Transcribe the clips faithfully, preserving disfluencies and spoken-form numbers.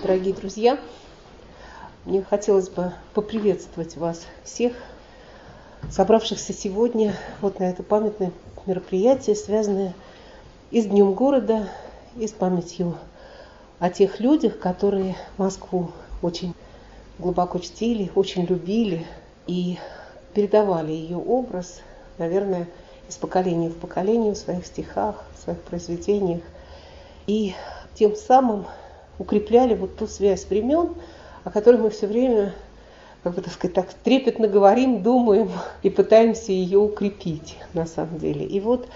Дорогие друзья, мне хотелось бы поприветствовать вас всех, собравшихся сегодня вот на это памятное мероприятие, связанное и с Днем города, и с памятью о тех людях, которые Москву очень глубоко чтили, очень любили и передавали ее образ, наверное, из поколения в поколение в своих стихах, в своих произведениях. И тем самым укрепляли вот ту связь времен, о которой мы все время, как бы так сказать, так трепетно говорим, думаем и пытаемся ее укрепить на самом деле. И вот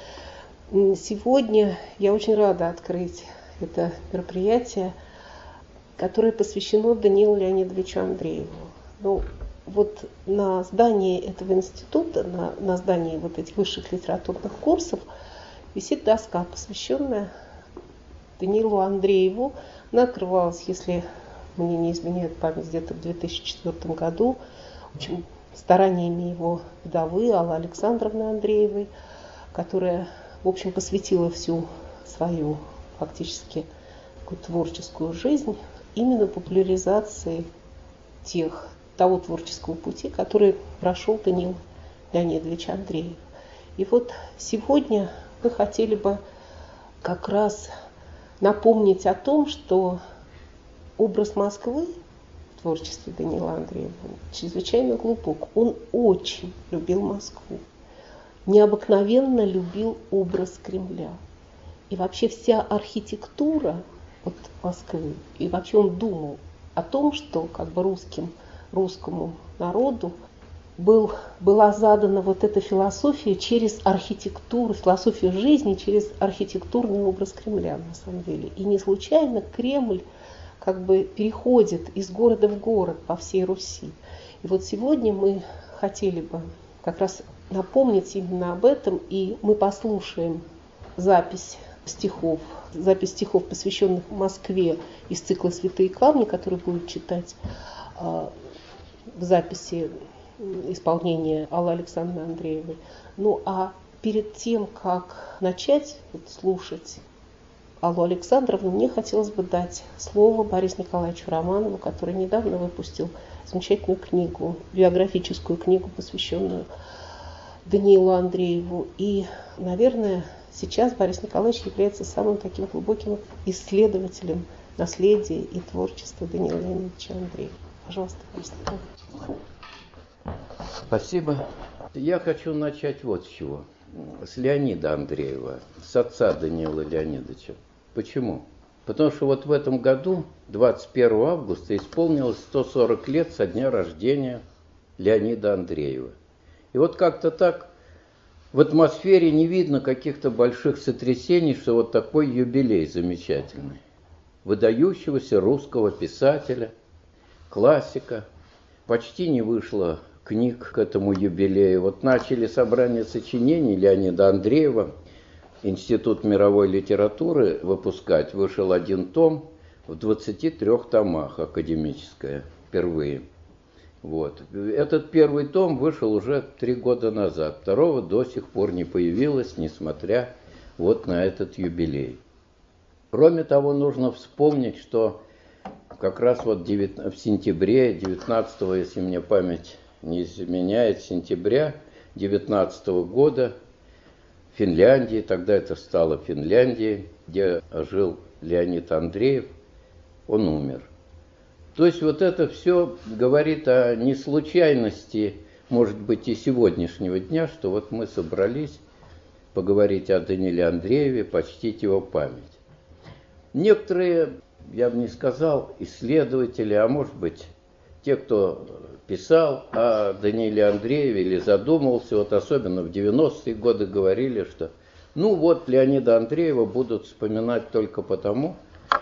сегодня я очень рада открыть это мероприятие, которое посвящено Даниилу Леонидовичу Андрееву. Ну, вот на здании этого института, на, на здании вот этих высших литературных курсов висит доска, посвященная Даниилу Андрееву. Она открывалась, если мне не изменяет память, где-то в две тысячи четвёртом году, очень стараниями его вдовы Аллы Александровны Андреевой, которая, в общем, посвятила всю свою фактически такую творческую жизнь именно популяризации тех, того творческого пути, который прошел Даниил Леонидович Андреев. И вот сегодня мы хотели бы как раз напомнить о том, что образ Москвы в творчестве Даниила Андреева чрезвычайно глубок. Он очень любил Москву, необыкновенно любил образ Кремля. И вообще вся архитектура вот Москвы, и вообще он думал о том, что как бы русским, русскому народу был, была задана вот эта философия через архитектуру, философию жизни через архитектурный образ Кремля на самом деле. И не случайно Кремль как бы переходит из города в город по всей Руси. И вот сегодня мы хотели бы как раз напомнить именно об этом, и мы послушаем запись стихов, запись стихов, посвященных Москве из цикла «Святые камни», который будет читать э, в записи исполнения Аллы Александровны Андреевой. Ну а перед тем, как начать вот, слушать Аллу Александровну, мне хотелось бы дать слово Борису Николаевичу Романову, который недавно выпустил замечательную книгу, биографическую книгу, посвященную Даниилу Андрееву. И, наверное, сейчас Борис Николаевич является самым таким глубоким исследователем наследия и творчества Даниила Леонидовича Андреева. Пожалуйста, Борис Николаевич. Спасибо. Я хочу начать вот с чего. С Леонида Андреева, с отца Даниила Леонидовича. Почему? Потому что вот в этом году, двадцать первого августа, исполнилось сто сорок лет со дня рождения Леонида Андреева. И вот как-то так в атмосфере не видно каких-то больших сотрясений, что вот такой юбилей замечательный. Выдающегося русского писателя, классика. Почти не вышло книг к этому юбилею. Вот начали собрание сочинений Леонида Андреева, Институт мировой литературы выпускать. Вышел один том в двадцати трёх томах, академическое, впервые. Вот. Этот первый том вышел уже три года назад. Второго до сих пор не появилось, несмотря вот на этот юбилей. Кроме того, нужно вспомнить, что как раз вот в сентябре девятнадцатого, если мне память не изменяет, сентября девятнадцатого года в Финляндии, тогда это стало Финляндией, где жил Леонид Андреев, он умер. То есть вот это все говорит о неслучайности, может быть, и сегодняшнего дня, что вот мы собрались поговорить о Данииле Андрееве, почтить его память. Некоторые, я бы не сказал, исследователи, а может быть, те, кто писал о Данииле Андрееве или задумывался, вот особенно в девяностые годы говорили, что ну вот Леонида Андреева будут вспоминать только потому,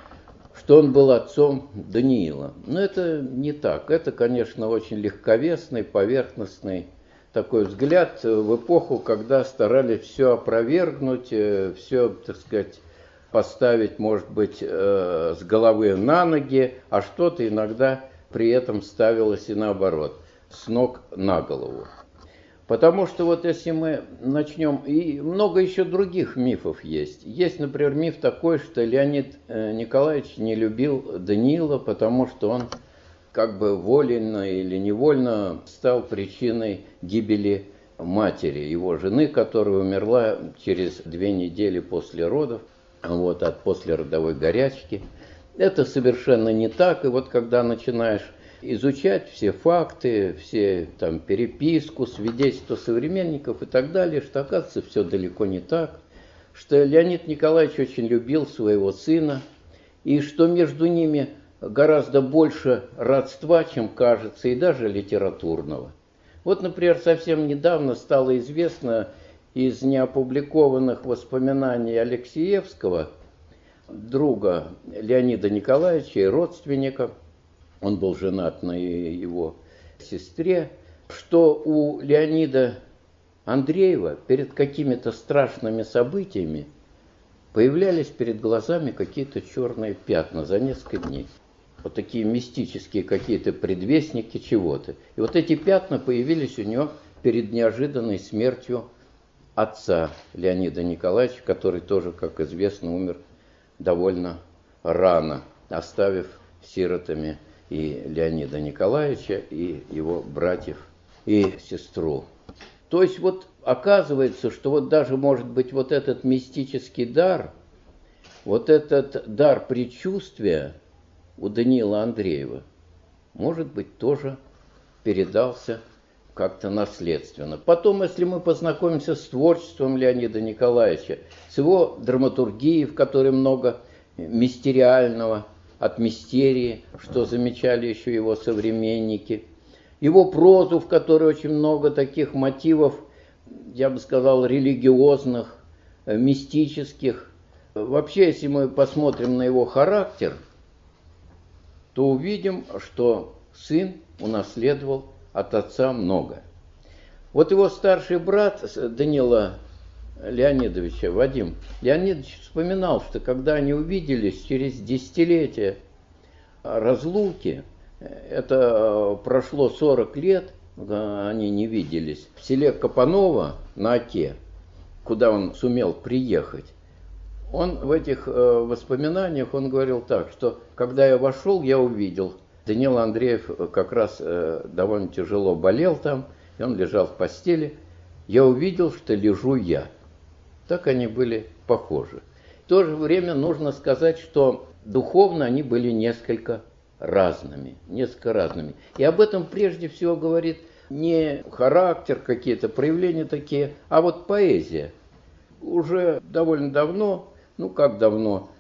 что он был отцом Даниила. Но это не так. Это, конечно, очень легковесный, поверхностный такой взгляд в эпоху, когда старались все опровергнуть, все, так сказать, поставить, может быть, с головы на ноги, а что-то иногда при этом ставилось и наоборот, с ног на голову. Потому что вот если мы начнем, и много еще других мифов есть. Есть, например, миф такой, что Леонид Николаевич не любил Даниила, потому что он как бы вольно или невольно стал причиной гибели матери, его жены, которая умерла через две недели после родов, вот, от послеродовой горячки. Это совершенно не так, и вот когда начинаешь изучать все факты, все там переписку, свидетельства современников и так далее, что оказывается все далеко не так, что Леонид Николаевич очень любил своего сына, и что между ними гораздо больше родства, чем кажется, и даже литературного. Вот, например, совсем недавно стало известно из неопубликованных воспоминаний Алексеевского, друга Леонида Николаевича и родственника, он был женат на его сестре, что у Леонида Андреева перед какими-то страшными событиями появлялись перед глазами какие-то черные пятна за несколько дней. Вот такие мистические какие-то предвестники чего-то. И вот эти пятна появились у него перед неожиданной смертью отца Леонида Николаевича, который тоже, как известно, умер довольно рано, оставив сиротами и Леонида Николаевича, и его братьев, и сестру. То есть вот оказывается, что вот даже, может быть, вот этот мистический дар, вот этот дар предчувствия у Даниила Андреева, может быть, тоже передался как-то наследственно. Потом, если мы познакомимся с творчеством Леонида Николаевича, с его драматургией, в которой много мистериального, от мистерии, что замечали еще его современники, его прозу, в которой очень много таких мотивов, я бы сказал, религиозных, мистических. Вообще, если мы посмотрим на его характер, то увидим, что сын унаследовал от отца многое. Вот его старший брат Данила Леонидовича, Вадим Леонидович, вспоминал, что когда они увиделись через десятилетия разлуки, это прошло сорок лет, они не виделись, в селе Копаново на Оке, куда он сумел приехать, он в этих воспоминаниях, он говорил так, что когда я вошел, я увидел, Данил Андреев как раз довольно тяжело болел там, и он лежал в постели, я увидел, что лежу я. Так они были похожи. В то же время нужно сказать, что духовно они были несколько разными, несколько разными. И об этом прежде всего говорит не характер, какие-то проявления такие, а вот поэзия. Уже довольно давно, ну как давно,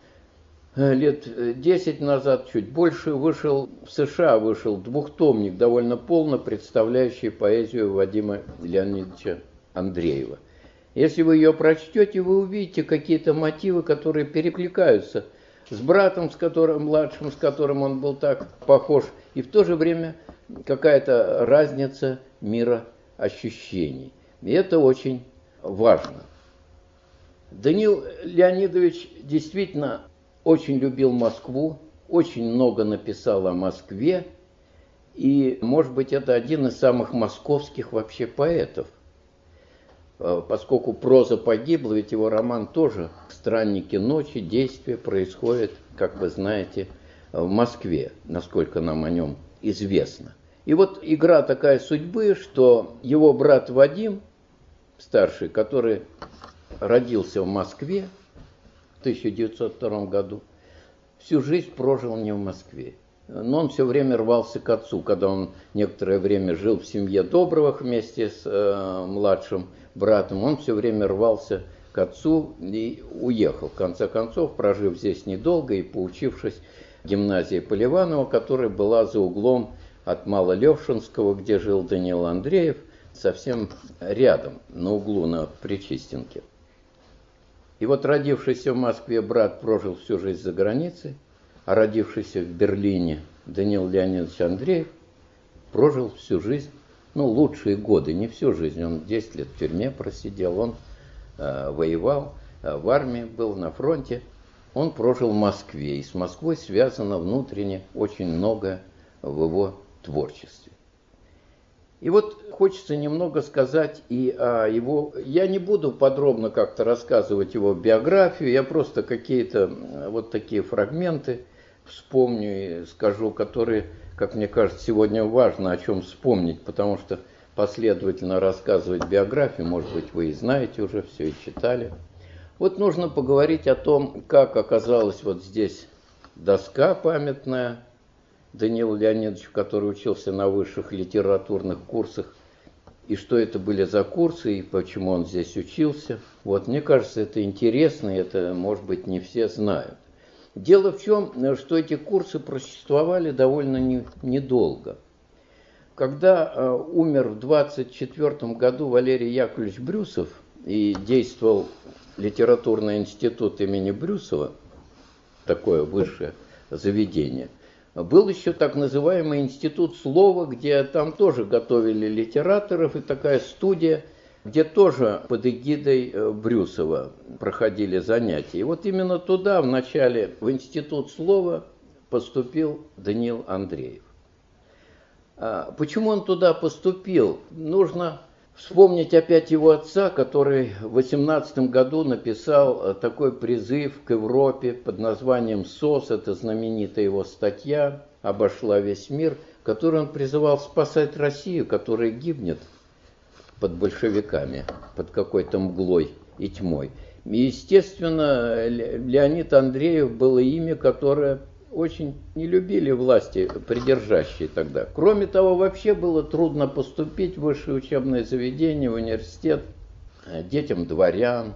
лет десять назад, чуть больше, вышел в США, вышел двухтомник, довольно полно представляющий поэзию Вадима Леонидовича Андреева. Если вы ее прочтете, вы увидите какие-то мотивы, которые перекликаются с братом, с которым, младшим, с которым он был так похож, и в то же время какая-то разница мироощущений. И это очень важно. Даниил Леонидович действительно очень любил Москву, очень много написал о Москве, и, может быть, это один из самых московских вообще поэтов. Поскольку проза погибла, ведь его роман тоже «Странники ночи», действие происходит, как вы знаете, в Москве, насколько нам о нем известно. И вот игра такая судьбы, что его брат Вадим, старший, который родился в Москве в тысяча девятьсот втором году, всю жизнь прожил не в Москве. Но он все время рвался к отцу, когда он некоторое время жил в семье Добровых вместе с э, младшим братом, он все время рвался к отцу и уехал. В конце концов, прожив здесь недолго и поучившись в гимназии Поливанова, которая была за углом от Малолевшинского, где жил Даниил Андреев, совсем рядом, на углу на Причистенке. И вот родившийся в Москве брат прожил всю жизнь за границей, а родившийся в Берлине Даниил Леонидович Андреев прожил всю жизнь, ну, лучшие годы, не всю жизнь, он десять лет в тюрьме просидел, он э, воевал, э, в армии был, на фронте, он прожил в Москве, и с Москвой связано внутренне очень многое в его творчестве. И вот хочется немного сказать и о его... Я не буду подробно как-то рассказывать его биографию, я просто какие-то вот такие фрагменты вспомню и скажу, которые, как мне кажется, сегодня важно о чем вспомнить, потому что последовательно рассказывать биографию, может быть, вы и знаете уже все и читали. Вот нужно поговорить о том, как оказалась вот здесь доска памятная Данилу Леонидовичу, который учился на высших литературных курсах, и что это были за курсы, и почему он здесь учился. Вот, мне кажется, это интересно, и это, может быть, не все знают. Дело в чем, что эти курсы просуществовали довольно не, недолго. Когда э, умер в двадцать четвёртом году Валерий Яковлевич Брюсов и действовал литературный институт имени Брюсова, такое высшее заведение, был еще так называемый институт слова, где там тоже готовили литераторов, и такая студия, где тоже под эгидой Брюсова проходили занятия. И вот именно туда вначале, в институт слова, поступил Даниил Андреев. Почему он туда поступил? Нужно вспомнить опять его отца, который в восемнадцатом году написал такой призыв к Европе под названием «СОС». Это знаменитая его статья «Обошла весь мир», в которой он призывал спасать Россию, которая гибнет под большевиками, под какой-то мглой и тьмой. И, естественно, Леонид Андреев было имя, которое очень не любили власти придержащие тогда. Кроме того, вообще было трудно поступить в высшее учебное заведение, в университет детям дворян,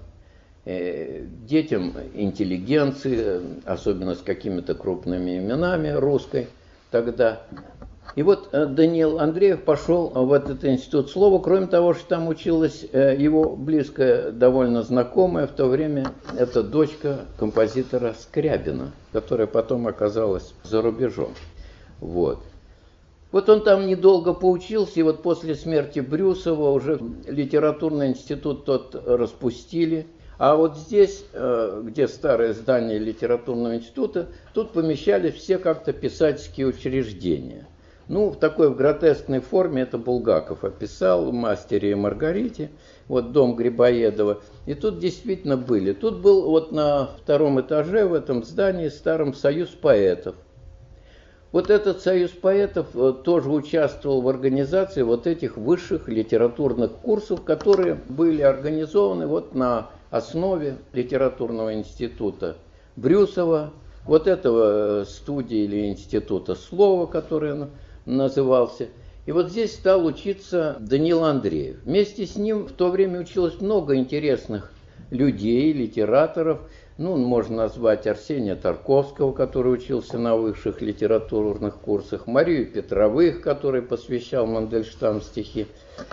детям интеллигенции, особенно с какими-то крупными именами русской тогда. И вот Даниил Андреев пошел в этот институт слова, кроме того, что там училась его близкая, довольно знакомая в то время, это дочка композитора Скрябина, которая потом оказалась за рубежом. Вот. Вот он там недолго поучился, и вот после смерти Брюсова уже литературный институт тот распустили. А вот здесь, где старое здание литературного института, тут помещались все как-то писательские учреждения. Ну, в такой в гротескной форме это Булгаков описал в «Мастере и Маргарите», вот дом Грибоедова. И тут действительно были. Тут был вот на втором этаже в этом здании старом союз поэтов. Вот этот союз поэтов тоже участвовал в организации вот этих высших литературных курсов, которые были организованы вот на основе литературного института Брюсова, вот этого студии или института слова, который назывался. И вот здесь стал учиться Даниил Андреев. Вместе с ним в то время училось много интересных людей, литераторов. Ну, можно назвать Арсения Тарковского, который учился на высших литературных курсах, Марию Петровых, который посвящал Мандельштам стихи,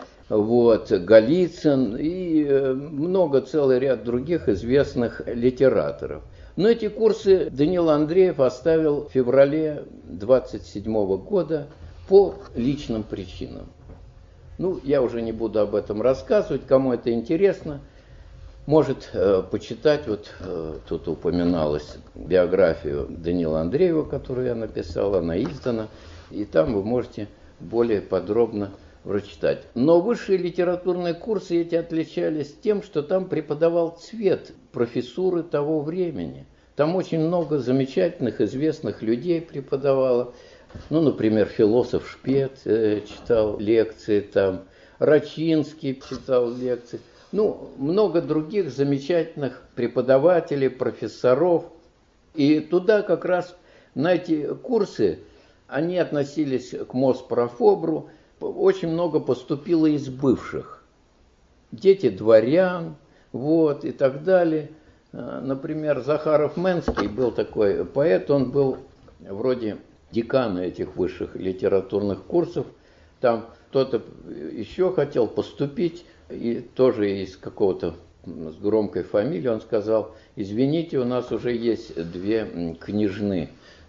вот, Голицын и много, целый ряд других известных литераторов. Но эти курсы Даниил Андреев оставил в феврале двадцать седьмого года по личным причинам. Ну, я уже не буду об этом рассказывать, кому это интересно, может э, почитать, вот э, тут упоминалась биографию Даниила Андреева, которую я написал, она издана, и там вы можете более подробно прочитать. Но высшие литературные курсы эти отличались тем, что там преподавал цвет профессуры того времени. Там очень много замечательных, известных людей преподавало. Ну, например, философ Шпет э, читал лекции там, Рачинский читал лекции. Ну, много других замечательных преподавателей, профессоров. И туда как раз на эти курсы, они относились к Моспрофобру, очень много поступило из бывших. Дети дворян, вот, и так далее. Например, Захаров Менский был такой поэт, он был вроде декана этих высших литературных курсов. Там кто-то еще хотел поступить, и тоже из какого-то с громкой фамилией он сказал: извините, у нас уже есть две княжны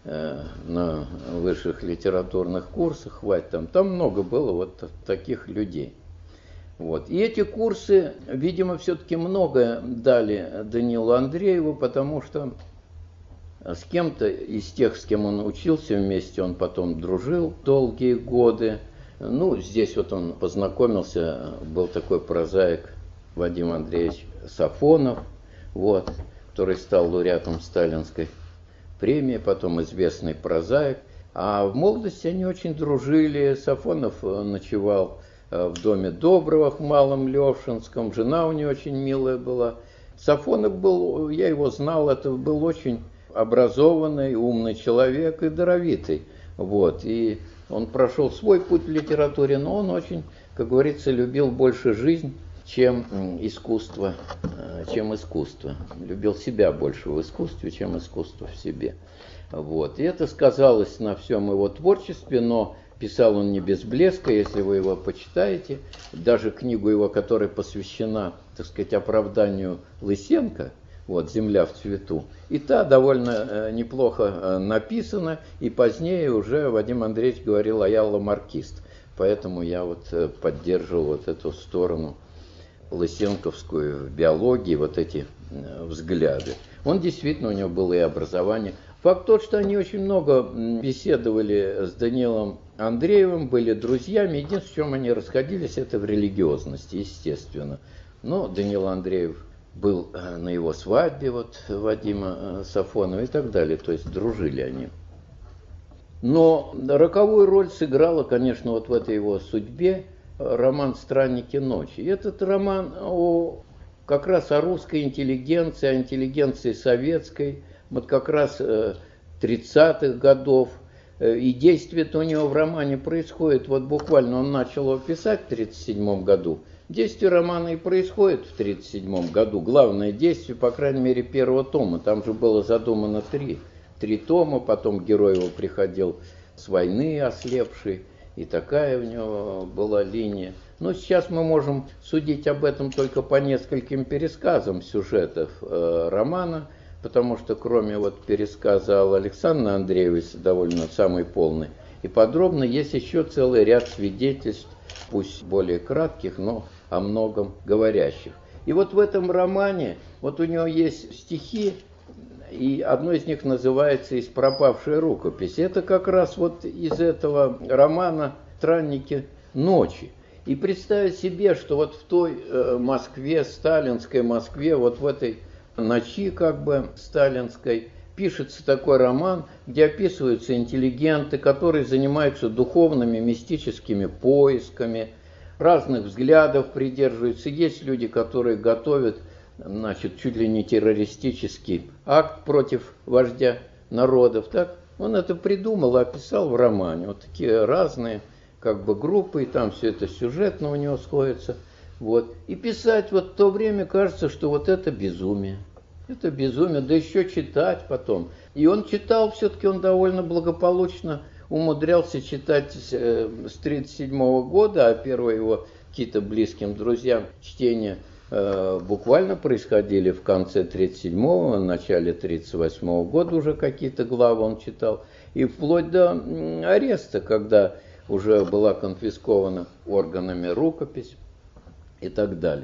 на высших литературных курсах, хватит там. Там много было вот таких людей. Вот. И эти курсы, видимо, все-таки многое дали Даниилу Андрееву, потому что с кем-то из тех, с кем он учился вместе, он потом дружил долгие годы. Ну, здесь вот он познакомился, был такой прозаик Вадим Андреевич Сафонов, вот, который стал лауреатом сталинской премии, потом известный прозаик. А в молодости они очень дружили. Сафонов ночевал в доме Доброго в Малом Левшинском, жена у него очень милая была. Сафонов был, я его знал, это был очень образованный, умный человек и даровитый. Вот. И он прошел свой путь в литературе, но он очень, как говорится, любил больше жизнь, чем искусство, чем искусство. Любил себя больше в искусстве, чем искусство в себе. Вот. И это сказалось на всем его творчестве, но писал он не без блеска, если вы его почитаете. Даже книгу его, которая посвящена, так сказать, оправданию Лысенко, вот, «Земля в цвету», и та довольно неплохо написана, и позднее уже Вадим Андреевич говорил, а я ламаркист. Поэтому я вот поддерживал вот эту сторону лысенковскую в биологии, вот эти взгляды. Он действительно, у него было и образование. Факт тот, что они очень много беседовали с Даниилом Андреевым, были друзьями. Единственное, в чем они расходились, это в религиозности, естественно. Но Даниил Андреев был на его свадьбе, вот Вадима Сафонова и так далее. То есть дружили они. Но роковую роль сыграла, конечно, вот в этой его судьбе роман «Странники ночи». И этот роман о, как раз о русской интеллигенции, о интеллигенции советской, вот как раз тридцатых годов. И действие-то у него в романе происходит, вот буквально он начал его писать в тридцать седьмом году. Действие романа и происходит в тридцать седьмом году. Главное действие, по крайней мере, первого тома. Там же было задумано три. Три тома, потом герой его приходил с войны ослепший. И такая у него была линия. Но сейчас мы можем судить об этом только по нескольким пересказам сюжетов э, романа, потому что кроме вот пересказа Александра Андреевича, довольно самый полный и подробный, есть еще целый ряд свидетельств, пусть более кратких, но о многом говорящих. И вот в этом романе, вот у него есть стихи, и одно из них называется «Из пропавшей рукописи». Это как раз вот из этого романа «Странники ночи». И представить себе, что вот в той Москве, сталинской Москве, вот в этой ночи как бы сталинской, пишется такой роман, где описываются интеллигенты, которые занимаются духовными, мистическими поисками, разных взглядов придерживаются. Есть люди, которые готовят, значит, чуть ли не террористический акт против вождя народов. Так? Он это придумал и описал в романе. Вот такие разные как бы группы, и там все это сюжетно у него сходится. Вот. И писать вот в то время кажется, что вот это безумие. Это безумие, да еще читать потом. И он читал, все-таки он довольно благополучно умудрялся читать с тридцать седьмого года, а первые его какие-то близким друзьям чтения э, буквально происходили в конце тридцать седьмого, в начале тридцать восьмого года уже какие-то главы он читал. И вплоть до ареста, когда уже была конфискована органами рукопись и так далее.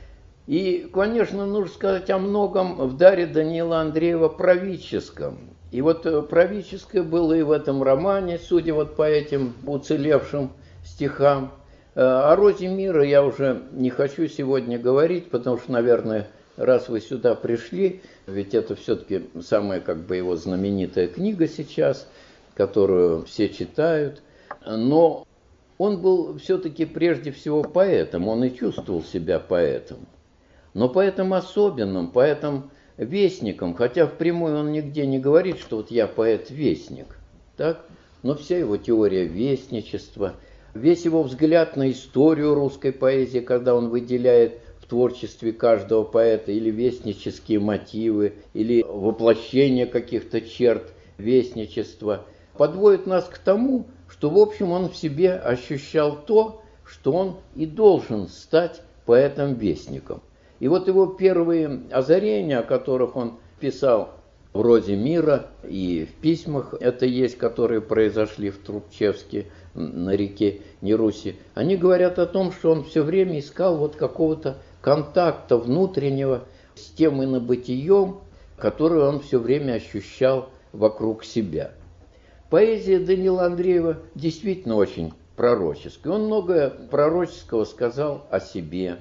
И, конечно, нужно сказать о многом в даре Даниила Андреева правительском. И вот правительское было и в этом романе, судя вот по этим уцелевшим стихам. О розе мира я уже не хочу сегодня говорить, потому что, наверное, раз вы сюда пришли, ведь это все-таки самая как бы его знаменитая книга сейчас, которую все читают. Но он был все-таки прежде всего поэтом, он и чувствовал себя поэтом. Но поэтом особенным, поэтом вестником, хотя впрямую он нигде не говорит, что вот я поэт-вестник, так? Но вся его теория вестничества, весь его взгляд на историю русской поэзии, когда он выделяет в творчестве каждого поэта или вестнические мотивы, или воплощение каких-то черт вестничества, подводит нас к тому, что, в общем, он в себе ощущал то, что он и должен стать поэтом-вестником. И вот его первые озарения, о которых он писал в «Розе мира» и в письмах, это есть, которые произошли в Трубчевске на реке Неруси, они говорят о том, что он все время искал вот какого-то контакта внутреннего с тем инобытием, которое он все время ощущал вокруг себя. Поэзия Даниила Андреева действительно очень пророческой. Он многое пророческого сказал о себе,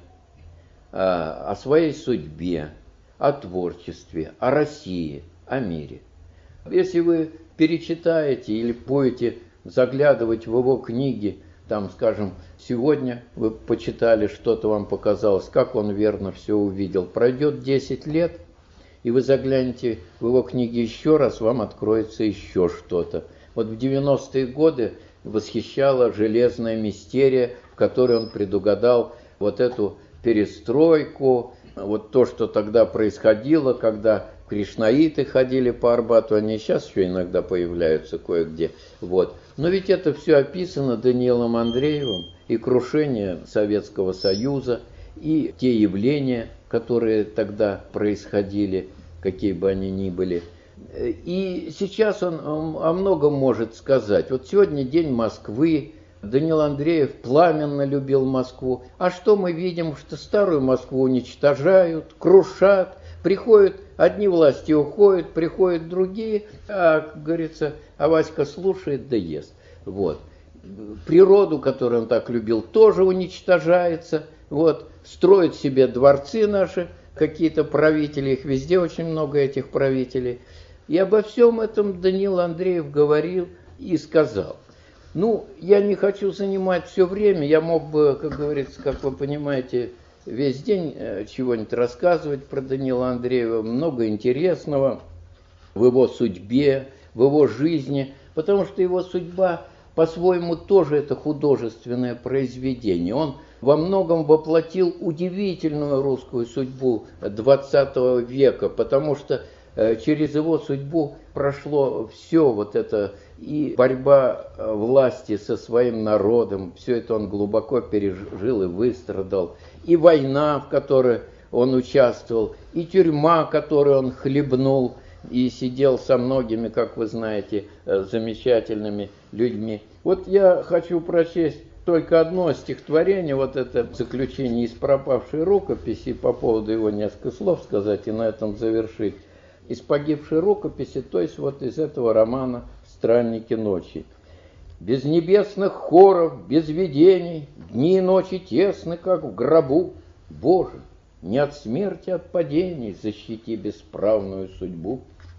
о своей судьбе, о творчестве, о России, о мире. Если вы перечитаете или будете заглядывать в его книги, там, скажем, сегодня вы почитали, что-то вам показалось, как он верно все увидел. Пройдет десять лет, и вы заглянете в его книги еще раз, вам откроется еще что-то. Вот в девяностые годы восхищала железная мистерия, в которой он предугадал вот эту перестройку, вот то, что тогда происходило, когда кришнаиты ходили по Арбату, они сейчас еще иногда появляются кое-где. Вот. Но ведь это все описано Даниилом Андреевым, и крушение Советского Союза, и те явления, которые тогда происходили, какие бы они ни были. И сейчас он о многом может сказать. Вот сегодня день Москвы, Даниил Андреев пламенно любил Москву. А что мы видим? Что старую Москву уничтожают, крушат, приходят, одни власти уходят, приходят другие, а, как говорится, а Васька слушает да ест. Вот. Природу, которую он так любил, тоже уничтожается. Вот. Строят себе дворцы наши, какие-то правители, их везде очень много, этих правителей. И обо всем этом Даниил Андреев говорил и сказал. Ну, я не хочу занимать все время, я мог бы, как говорится, как вы понимаете, весь день чего-нибудь рассказывать про Даниила Андреева, много интересного в его судьбе, в его жизни, потому что его судьба по-своему тоже это художественное произведение. Он во многом воплотил удивительную русскую судьбу двадцатого века, потому что через его судьбу прошло все вот это, и борьба власти со своим народом, все это он глубоко пережил и выстрадал, и война, в которой он участвовал, и тюрьма, которую он хлебнул, и сидел со многими, как вы знаете, замечательными людьми. Вот я хочу прочесть только одно стихотворение, вот это заключение из пропавшей рукописи, по поводу его несколько слов сказать и на этом завершить. Из погибшей рукописи, то есть вот из этого романа «Странники ночи». Без небесных хоров, без видений, дни и ночи тесны, как в гробу. Боже, не от смерти, от падений защити бесправную судьбу.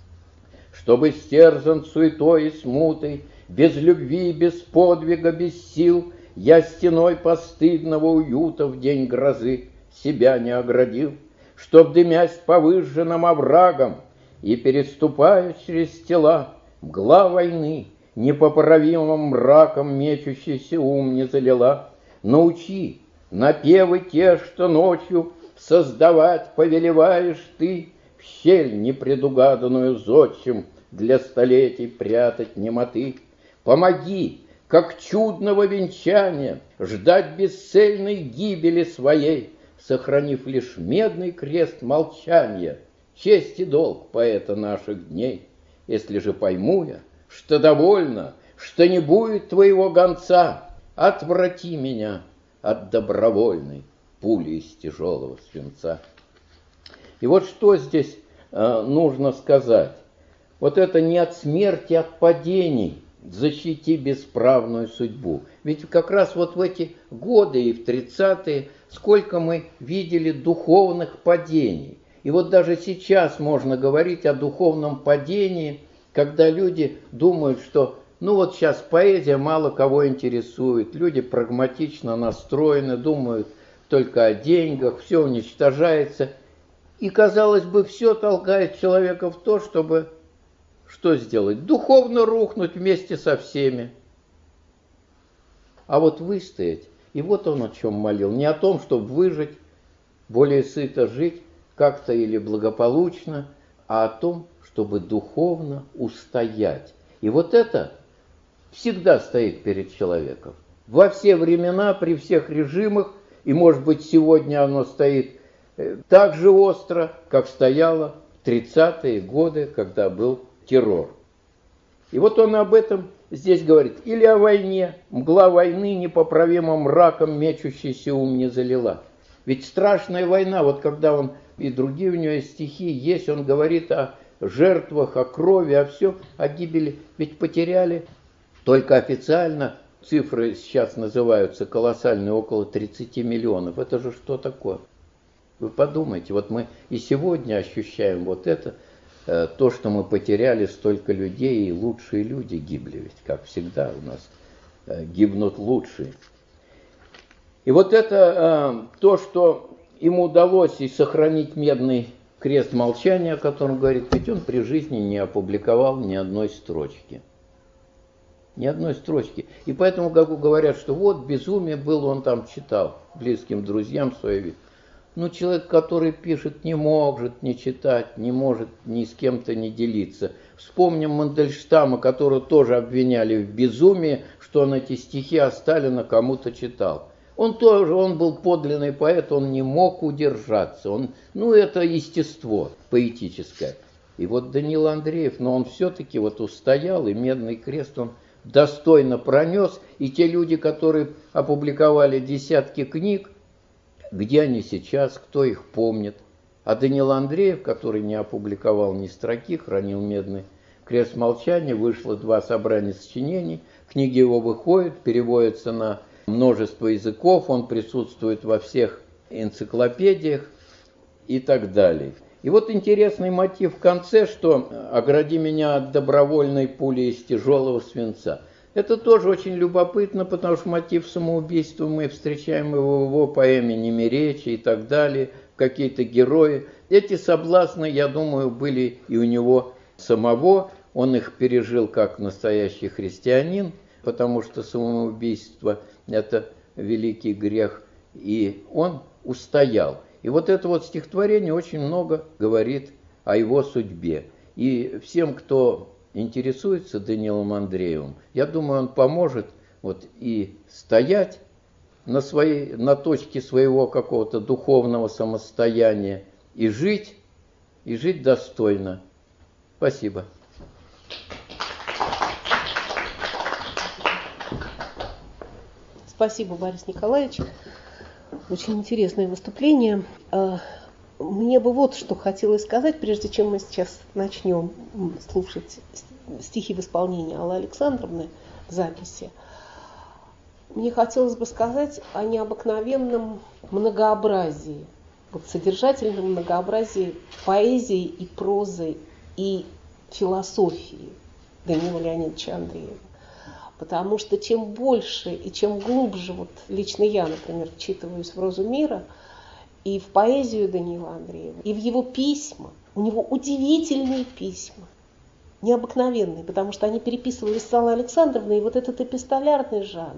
Чтобы стерзан суетой и смутой, без любви, без подвига, без сил, я стеной постыдного уюта в день грозы себя не оградил, чтоб, дымясь по выжженным оврагам и переступая через тела, мгла войны непоправимым мраком мечущийся ум не залила. Научи напевы те, что ночью создавать повелеваешь ты, в щель непредугаданную зодчим для столетий прятать немоты. Помоги, как чудного венчания, ждать бесцельной гибели своей, сохранив лишь медный крест молчания, честь и долг поэта наших дней. Если же пойму я, что довольно, что не будет твоего гонца, отврати меня от добровольной пули из тяжелого свинца. И вот что здесь э, нужно сказать. Вот это не от смерти, от падений защити бесправную судьбу. Ведь как раз вот в эти годы и в тридцатые сколько мы видели духовных падений. И вот даже сейчас можно говорить о духовном падении, когда люди думают, что ну вот сейчас поэзия мало кого интересует, люди прагматично настроены, думают только о деньгах, все уничтожается. И, казалось бы, все толкает человека в то, чтобы что сделать? Духовно рухнуть вместе со всеми. А вот выстоять, и вот он о чем молил, не о том, чтобы выжить, более сыто жить как-то или благополучно, а о том, чтобы духовно устоять. И вот это всегда стоит перед человеком. Во все времена, при всех режимах, и, может быть, сегодня оно стоит так же остро, как стояло в тридцатые годы, когда был террор. И вот он об этом здесь говорит. Или о войне. Мгла войны непоправимым мраком мечущийся ум не залила. Ведь страшная война, вот когда он, и другие у него стихи есть, он говорит о жертвах, о крови, о всем, о гибели. Ведь потеряли только официально цифры сейчас называются колоссальные, около тридцати миллионов. Это же что такое? Вы подумайте, вот мы и сегодня ощущаем вот это, то, что мы потеряли столько людей, и лучшие люди гибли, ведь как всегда у нас гибнут лучшие. И вот это то, что ему удалось и сохранить медный крест молчания, о котором говорит, ведь он при жизни не опубликовал ни одной строчки. Ни одной строчки. И поэтому, как говорят, что вот безумие было, он там читал близким друзьям своим. Ну, человек, который пишет, не может не читать, не может ни с кем-то не делиться. Вспомним Мандельштама, которого тоже обвиняли в безумии, что он эти стихи о Сталина кому-то читал. Он тоже, он был подлинный поэт, он не мог удержаться. Он, ну, это естество поэтическое. И вот Даниил Андреев, но он все-таки вот устоял, и медный крест он достойно пронес. И те люди, которые опубликовали десятки книг, где они сейчас, кто их помнит. А Даниил Андреев, который не опубликовал ни строки, хранил медный крест молчания, вышло два собрания сочинений, книги его выходят, переводятся на множество языков, он присутствует во всех энциклопедиях и так далее. И вот интересный мотив в конце, что «огради меня от добровольной пули из тяжелого свинца». Это тоже очень любопытно, потому что мотив самоубийства мы встречаем его в его поэме «Немеречи» и так далее, какие-то герои. Эти соблазны, я думаю, были и у него самого, он их пережил как настоящий христианин, потому что самоубийство – это великий грех, и он устоял. И вот это вот стихотворение очень много говорит о его судьбе. И всем, кто интересуется Даниилом Андреевым, я думаю, он поможет вот и стоять на, своей, на точке своего какого-то духовного самостояния и жить, и жить достойно. Спасибо. Спасибо, Борис Николаевич. Очень интересное выступление. Мне бы вот что хотелось сказать, прежде чем мы сейчас начнем слушать стихи в исполнении Аллы Александровны в записи. Мне хотелось бы сказать о необыкновенном многообразии, вот содержательном многообразии поэзии и прозы и философии Даниила Леонидовича Андреева. Потому что чем больше и чем глубже, вот лично я, например, вчитываюсь в прозу мира и в поэзию Даниила Андреева, и в его письма, у него удивительные письма, необыкновенные, потому что они переписывались с Аллой Александровной, и вот этот эпистолярный жанр,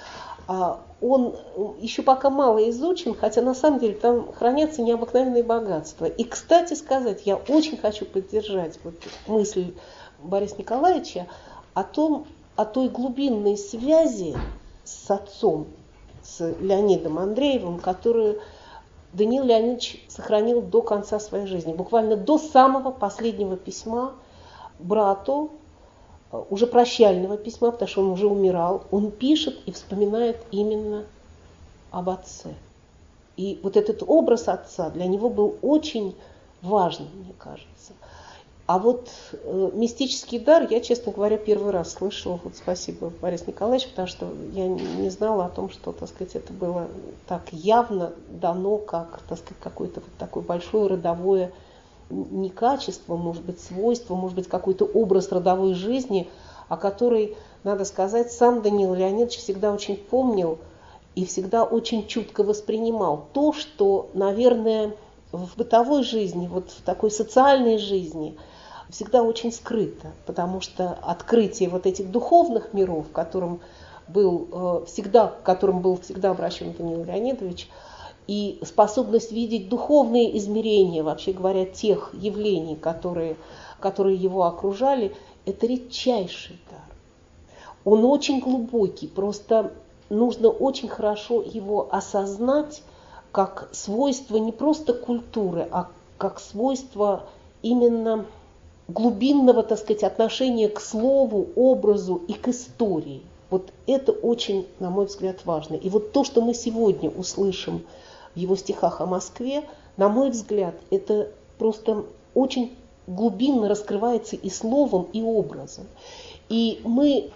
он еще пока мало изучен, хотя на самом деле там хранятся необыкновенные богатства. И, кстати сказать, я очень хочу поддержать вот мысль Бориса Николаевича о том, о той глубинной связи с отцом, с Леонидом Андреевым, которую Даниил Леонидович сохранил до конца своей жизни, буквально до самого последнего письма брату, уже прощального письма, потому что он уже умирал, он пишет и вспоминает именно об отце. И вот этот образ отца для него был очень важным, мне кажется. А вот э, мистический дар я, честно говоря, первый раз слышала. Вот спасибо, Борис Николаевич, потому что я не знала о том, что, так сказать, это было так явно дано, как, так сказать, какое-то вот такое большое родовое не качество, может быть, свойство, может быть, какой-то образ родовой жизни, о которой, надо сказать, сам Даниил Леонидович всегда очень помнил и всегда очень чутко воспринимал. То, что, наверное, в бытовой жизни, вот в такой социальной жизни всегда очень скрыто, потому что открытие вот этих духовных миров, которым был всегда, к которым был всегда обращен Даниил Леонидович, и способность видеть духовные измерения, вообще говоря, тех явлений, которые, которые его окружали, это редчайший дар. Он очень глубокий, просто нужно очень хорошо его осознать как свойство не просто культуры, а как свойство именно глубинного, так сказать, отношения к слову, образу и к истории. Вот это очень, на мой взгляд, важно. И вот то, что мы сегодня услышим в его стихах о Москве, на мой взгляд, это просто очень глубинно раскрывается и словом, и образом. И мы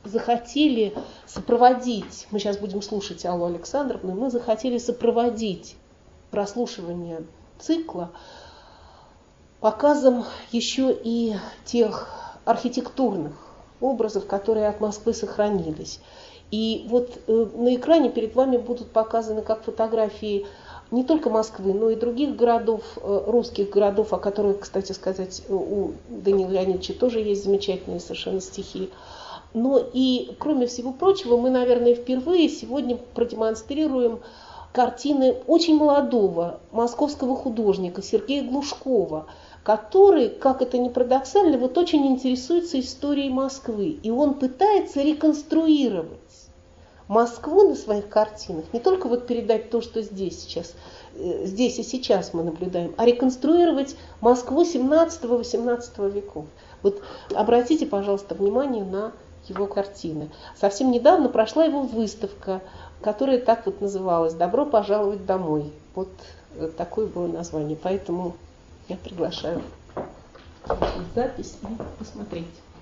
захотели сопроводить, мы сейчас будем слушать Аллу Александровну, мы захотели сопроводить прослушивание цикла показом еще и тех архитектурных образов, которые от Москвы сохранились. И вот э, на экране перед вами будут показаны как фотографии не только Москвы, но и других городов, э, русских городов, о которых, кстати сказать, у Даниила Леонидовича тоже есть замечательные совершенно стихи. Но и, кроме всего прочего, мы, наверное, впервые сегодня продемонстрируем картины очень молодого московского художника Сергея Глушкова, который, как это ни парадоксально, вот очень интересуется историей Москвы. И он пытается реконструировать Москву на своих картинах, не только вот передать то, что здесь сейчас, здесь и сейчас мы наблюдаем, а реконструировать Москву семнадцатого-восемнадцатого веков. Вот обратите, пожалуйста, внимание на его картины. Совсем недавно прошла его выставка, которая так вот называлась «Добро пожаловать домой». Вот такое было название. Поэтому я приглашаю запись и посмотреть.